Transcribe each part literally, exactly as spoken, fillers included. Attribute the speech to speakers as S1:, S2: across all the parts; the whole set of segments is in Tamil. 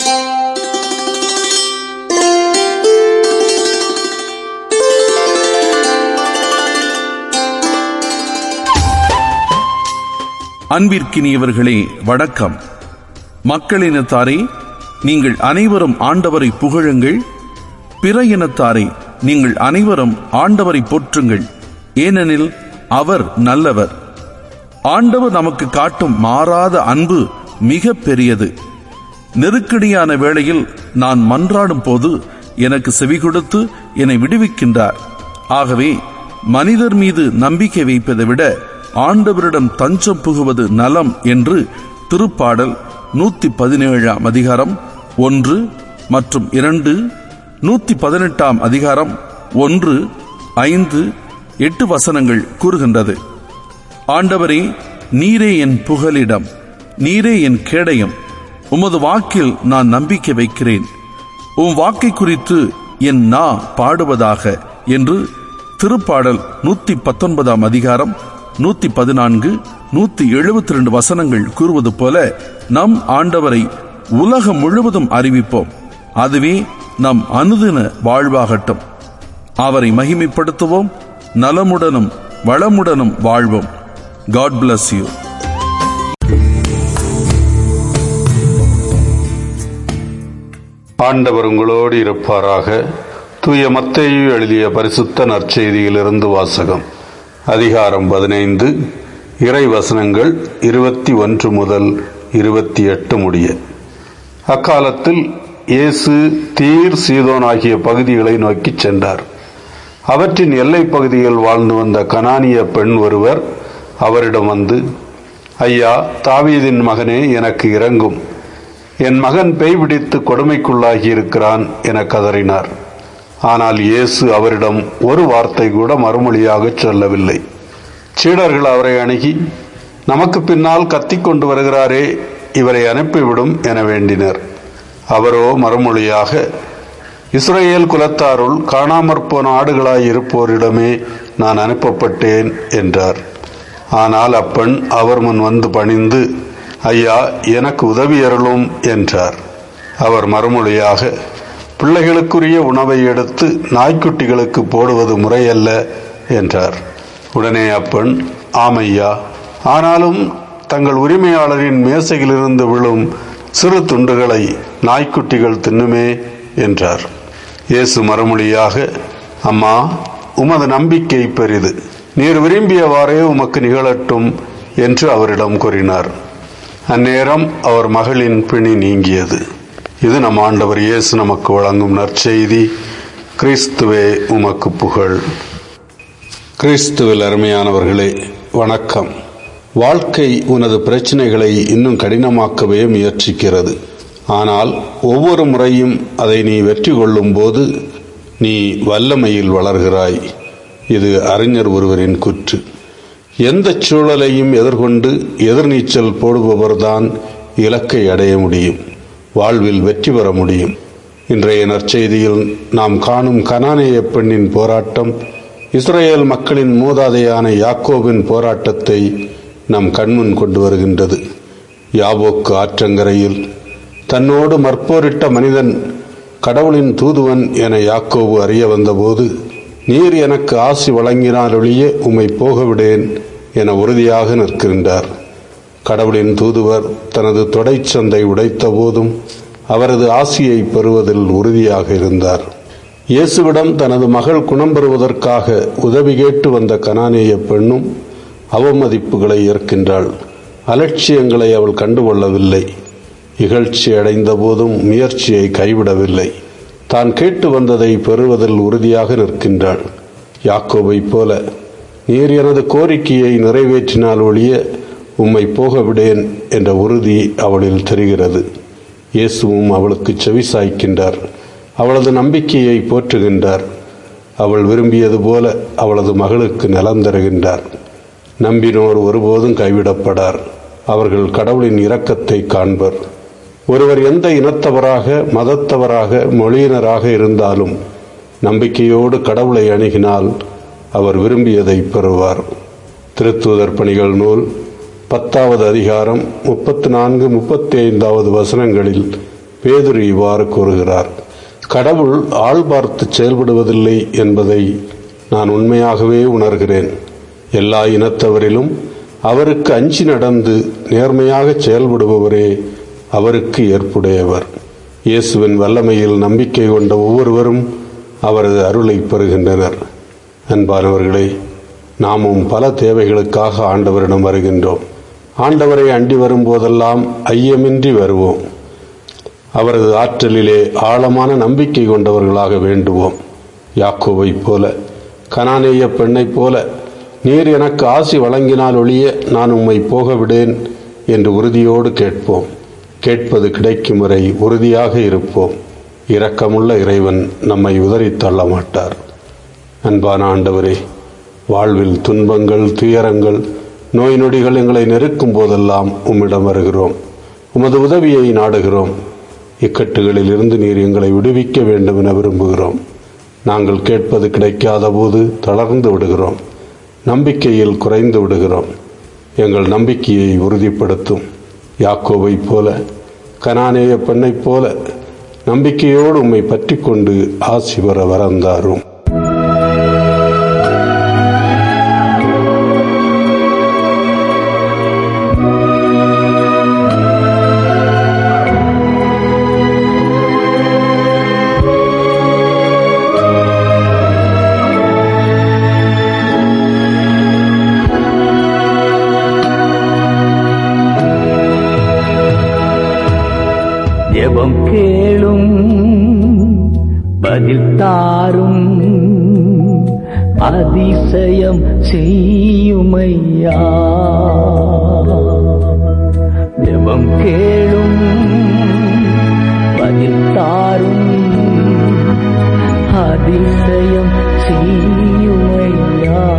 S1: அன்பிற்கினியவர்களே, வணக்கம். மக்களினத்தாரே, நீங்கள் அனைவரும் ஆண்டவரை புகழுங்கள். பிற இனத்தாரே, நீங்கள் அனைவரும் ஆண்டவரை போற்றுங்கள், ஏனெனில் அவர் நல்லவர். ஆண்டவர் நமக்கு காட்டும் மாறாத அன்பு மிக பெரியது. நெருக்கடியான வேளையில் நான் மன்றாடும் போது எனக்கு செவி கொடுத்து என்னை விடுவிக்கின்றார். ஆகவே மனிதர் மீது நம்பிக்கை வைப்பதை விட ஆண்டவரிடம் தஞ்சம் புகுவது நலம் என்று திருப்பாடல் நூத்தி பதினேழாம் அதிகாரம் ஒன்று மற்றும் இரண்டு, நூத்தி பதினெட்டாம் அதிகாரம் ஒன்று, ஐந்து, எட்டு வசனங்கள் கூறுகின்றது. ஆண்டவரே, நீரே என் புகலிடம், நீரே என் கேடயம். உமது வாக்கில் நான் நம்பிக்கை வைக்கிறேன். உம் வாக்கை குறித்து என் நா பாடுவதாக என்று திருப்பாடல் நூத்தி பத்தொன்பதாம் அதிகாரம் நூத்தி பதினான்கு, நூத்தி எழுபத்தி ரெண்டு வசனங்கள் கூறுவது போல நம் ஆண்டவரை உலகம் முழுவதும் அறிவிப்போம். அதுவே நம் அனுதின வாழ்வாகட்டும். அவரை மகிமைப்படுத்துவோம். நலமுடனும் வளமுடனும் வாழ்வோம். God bless you.
S2: ஆண்டவர் உங்களோடு இருப்பாராக. தூய மத்தேயு எழுதிய பரிசுத்த நற்செய்தியிலிருந்து வாசகம். அதிகாரம் பதினைந்து, இறை வசனங்கள் இருபத்தி ஒன்று முதல் இருபத்தி எட்டு முடிய. அக்காலத்தில் இயேசு தீர், சீதோன் ஆகிய பகுதிகளை நோக்கி சென்றார். அவற்றின் எல்லை பகுதியில் வாழ்ந்து வந்த கனானிய பெண் ஒருவர் அவரிடம் வந்து, ஐயா, தாவீதின் மகனே, எனக்கு இரங்கும், என் மகன் பேய் பிடித்து கொடுமைக்குள்ளாகி இருக்கிறான் என கதறினார். ஆனால் இயேசு அவரிடம் ஒரு வார்த்தை கூட மறுமொழியாக சொல்லவில்லை. சீடர்கள் அவரை அணுகி, நமக்கு பின்னால் கத்திக் கொண்டு வருகிறாரே, இவரை அனுப்பிவிடும் என வேண்டினர். அவரோ மறுமொழியாக, இஸ்ரவேல் குலத்தாருள் காணாமற் போன ஆடுகளாய் இருப்போரிடமே நான் அனுப்பப்பட்டேன் என்றார். ஆனால் அப்பெண் அவர் முன் வந்து பணிந்து, ஐயா, எனக்கு உதவி அருளும் என்றார். அவர் மறுமொழியாக, பிள்ளைகளுக்குரிய உணவை எடுத்து நாய்க்குட்டிகளுக்கு போடுவது முறையல்ல என்றார். உடனே அப்பெண், ஆமையா, ஆனாலும் தங்கள் உரிமையாளரின் மேசையிலிருந்து விழும் சிறு துண்டுகளை நாய்க்குட்டிகள் தின்னுமே என்றார். இயேசு மறுமொழியாக, அம்மா, உமது நம்பிக்கை பெரிது, நீர் விரும்பியவாறே உமக்கு நிகழட்டும் என்று அவரிடம் கூறினார். அந்நேரம் அவர் மகளின் பிணி நீங்கியது. இது நம் ஆண்டவர் இயேசு நமக்கு வழங்கும் நற்செய்தி. கிறிஸ்துவே உமக்கு புகழ். கிறிஸ்துவில் அருமையானவர்களே, வணக்கம். வாழ்க்கை உனது பிரச்சனைகளை இன்னும் கடினமாக்கவே முயற்சிக்கிறது. ஆனால் ஒவ்வொரு முறையும் அதை நீ வெற்றி கொள்ளும் போது நீ வல்லமையில் வளர்கிறாய். இது அறிஞர் ஒருவரின் கூற்று. எந்த சூழலையும் எதிர்கொண்டு எதிர்நீச்சல் போடுபவர்தான் இலக்கை அடைய முடியும், வாழ்வில் வெற்றி பெற முடியும். இன்றைய நற்செய்தியில் நாம் காணும் கனானேய பெண்ணின் போராட்டம் இஸ்ரவேல் மக்களின் மூதாதையான யாக்கோபின் போராட்டத்தை நம் கண்முன் கொண்டு வருகின்றது. யாபோக்கு ஆற்றங்கரையில் தன்னோடு மற்போரிட்ட மனிதன் கடவுளின் தூதுவன் என யாக்கோபு அறிய வந்தபோது, நீர் எனக்கு ஆசி வழங்கினாலொழிய உம்மை போகவிடேன் என உறுதியாக நிற்கின்றார். கடவுளின் தூதுவர் தனது தொடைச்சந்தை உடைத்த போதும் அவரது ஆசியை பெறுவதில் உறுதியாக இருந்தார். இயேசுவிடம் தனது மகள் குணம் பெறுவதற்காக உதவி கேட்டு வந்த கனானேய பெண்ணும் அவமதிப்புகளை ஏற்கின்றாள். அலட்சியங்களை அவள் கண்டுகொள்ளவில்லை. இகழ்ச்சி அடைந்த போதும் முயற்சியை கைவிடவில்லை. தான் கேட்டு வந்ததை பெறுவதில் உறுதியாக நிற்கின்றாள். யாக்கோபை போல, நீர் எனது கோரிக்கையை நிறைவேற்றினால் ஒழிய உம்மை போக விடேன் என்ற உறுதி அவளில் தெரிகிறது. இயேசுவும் அவளுக்கு செவி சாய்க்கின்றார். அவளது நம்பிக்கையை போற்றுகின்றார். அவள் விரும்பியது போல அவளது மகளுக்கு நலம் தருகின்றார். நம்பினோர் ஒருபோதும் கைவிடப்படார். அவர்கள் கடவுளின் இரக்கத்தை காண்பர். ஒருவர் எந்த இனத்தவராக, மதத்தவராக, மொழியினராக இருந்தாலும் நம்பிக்கையோடு கடவுளை அணுகினால் அவர் விரும்பியதை பெறுவார். திருத்தூதர் பணிகள் நூல் பத்தாவது அதிகாரம் முப்பத்தி நான்கு முப்பத்தி ஐந்தாவது வசனங்களில் பேதுரு இவ்வாறு கூறுகிறார்: கடவுள் ஆள் பார்த்து செயல்படுவதில்லை என்பதை நான் உண்மையாகவே உணர்கிறேன். எல்லா இனத்தவரிலும் அவருக்கு அஞ்சி நடந்து நேர்மையாக செயல்படுபவரே அவருக்கு ஏற்புடையவர். இயேசுவின் வல்லமையில் நம்பிக்கை கொண்ட ஒவ்வொருவரும் அவரது அருளை பெறுகின்றனர். அன்பானவர்களே, நாமும் பல தேவைகளுக்காக ஆண்டவரிடம் வருகின்றோம். ஆண்டவரை அண்டி வரும்போதெல்லாம் ஐயமின்றி வருவோம். அவரது ஆற்றலிலே ஆழமான நம்பிக்கை கொண்டவர்களாக வேண்டுவோம். யாக்கோபை போல, கனானேய பெண்ணைப் போல, நீர் எனக்கு ஆசி வழங்கினால் ஒழிய நான் உம்மை போக விடேன் என்று உறுதியோடு கேட்போம். கேட்பது கிடைக்கும் வரை உறுதியாக இருப்போம். இரக்கமுள்ள இறைவன் நம்மை உதறி தள்ள மாட்டார். அன்பான ஆண்டவரே, வாழ்வில் துன்பங்கள், துயரங்கள், நோய் நொடிகள் எங்களை நெருக்கும் போதெல்லாம் உம்மிடம் வருகிறோம். உமது உதவியை நாடுகிறோம். இக்கட்டுகளில் இருந்து நீர் எங்களை விடுவிக்க வேண்டும் என விரும்புகிறோம். நாங்கள் கேட்பது கிடைக்காத போது தளர்ந்து விடுகிறோம். நம்பிக்கையில் குறைந்து விடுகிறோம். எங்கள் நம்பிக்கையை உறுதிப்படுத்தும். யாக்கோபை போல, கனானேய பெண்ணைப் போல நம்பிக்கையோடு உம்மை பற்றி கொண்டு ஆசி பெற வரந்தாரும்.
S3: ஜெபம் கேளும், பதில் தாரும், அதிசயம் செய்யுமையா. ஜெபம் கேளும், பதில் தாரும், அதிசயம் செய்யுமையா.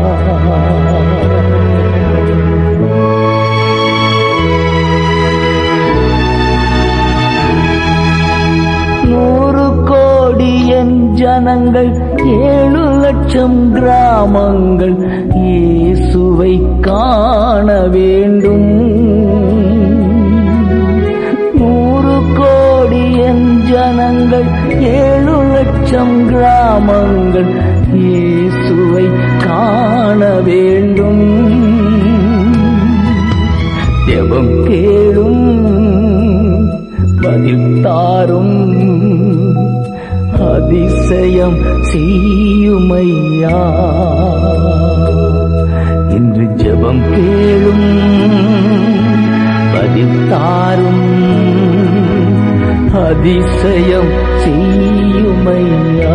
S3: ஜனங்கள், ஏழு லட்சம் கிராமங்கள் இயேசுவை காண வேண்டும். நூறு கோடி என் ஜனங்கள், ஏழு லட்சம் கிராமங்கள் இயேசுவை காண வேண்டும். ஜெபம் கேளும், பதில் தாரும், அதிசயம் செய்யுமையா. இன்று ஜெபம் கேளும், பதில் தாரும், அதிசயம் செய்யுமையா.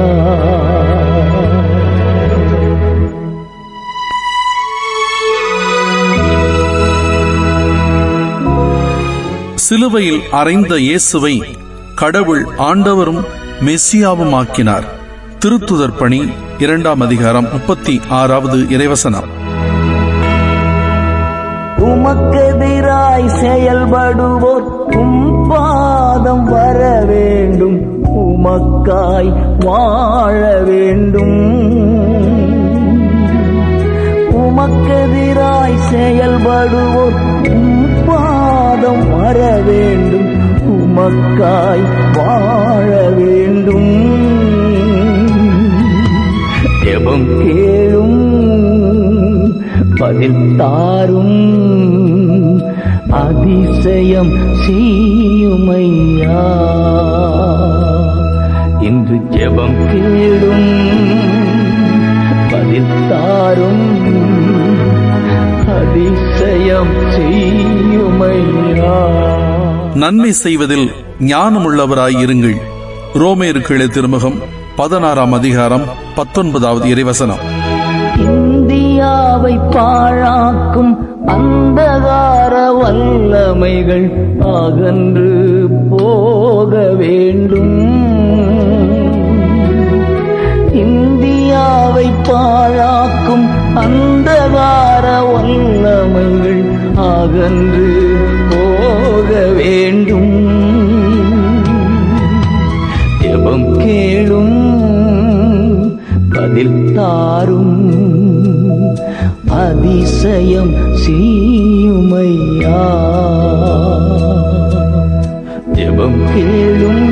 S1: சிலுவையில் அறைந்த இயேசுவை கடவுள் ஆண்டவரும் மெசியாவும் ஆக்கினார். திருத்துதர் பணி இரண்டாம் அதிகாரம் முப்பத்தி ஆறாவது இறைவசனம்.
S3: உமக்கெதிராய் செயல்படுவோர் உம் பாதம் வர வேண்டும், உமக்காய் வாழ வேண்டும். உமக்கெதிராய் செயல்படுவோர் உம் பாதம் வர வேண்டும், உமக்காய் வாழ வேண்டும். ஜெபம் கேளும், பதில் தாரும், அதிசயம் செய்யுமையா. இன்று ஜெபம் கேளும், பதில் தாரும், அதிசயம் செய்யுமையா.
S1: நன்மை செய்வதில் ஞானமுள்ளவராயிருங்கள். ரோமேயருக்கு திருமுகம் பதினாறாம் அதிகாரம் பத்தொன்பதாவது இறைவசனம்.
S3: இந்தியாவை பாழாக்கும் அந்தகார வல்லமைகள் அகன்று போக வேண்டும். இந்தியாவை பாழாக்கும் அந்தகார வல்லமைகள் அகன்று போக வேண்டும். ஜெபம் கேளும், பதில் தாரும், அதிசயம் செய்யுமையா. ஜெபம் கேளும்,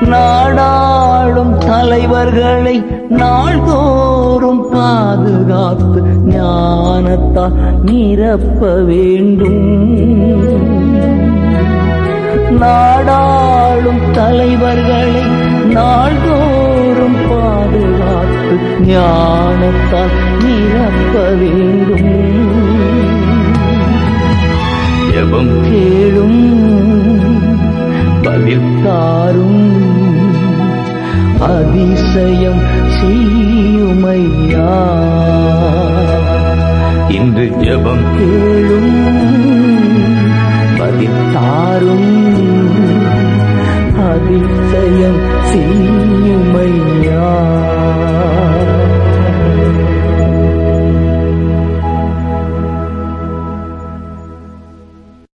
S3: நாடாளும் தலைவர்களை நாள்தோறும் பாதுகாத்து ஞானத்தால் நிரப்ப வேண்டும். நாடாளும் தலைவர்களை நாள்தோறும் பாதுகாத்து ஞானத்தால் நிரப்ப வேண்டும். ஜெபம் கேளும் பதில் தாரும் அதிசயம் செய்யுமையா. இன்று ஜெபம் கேளும் பதில் தாரும் அதிசயம் செய்யுமையா.